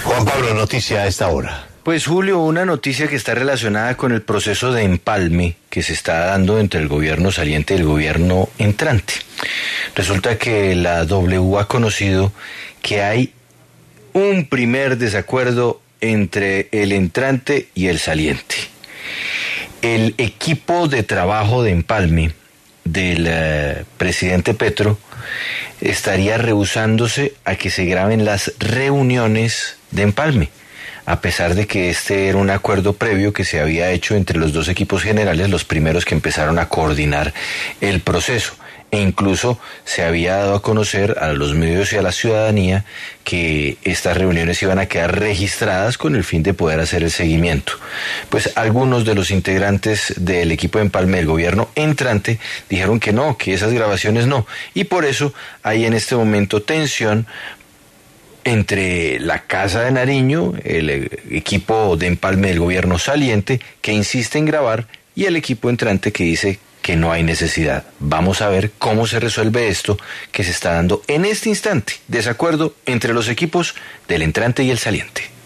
Juan Pablo, noticia a esta hora. Pues Julio, una noticia que está relacionada con el proceso de empalme que se está dando entre el gobierno saliente y el gobierno entrante. Resulta que la W ha conocido que hay un primer desacuerdo entre el entrante y el saliente. El equipo de trabajo de empalme del presidente Petro estaría rehusándose a que se graben las reuniones de empalme, a pesar de que este era un acuerdo previo que se había hecho entre los dos equipos generales, los primeros que empezaron a coordinar el proceso. E incluso se había dado a conocer a los medios y a la ciudadanía que estas reuniones iban a quedar registradas con el fin de poder hacer el seguimiento. Pues algunos de los integrantes del equipo de empalme del gobierno entrante dijeron que no, que esas grabaciones no. Y por eso hay en este momento tensión entre la Casa de Nariño, el equipo de empalme del gobierno saliente, que insiste en grabar, y el equipo entrante que dice que no hay necesidad. Vamos a ver cómo se resuelve esto que se está dando en este instante, desacuerdo entre los equipos del entrante y el saliente.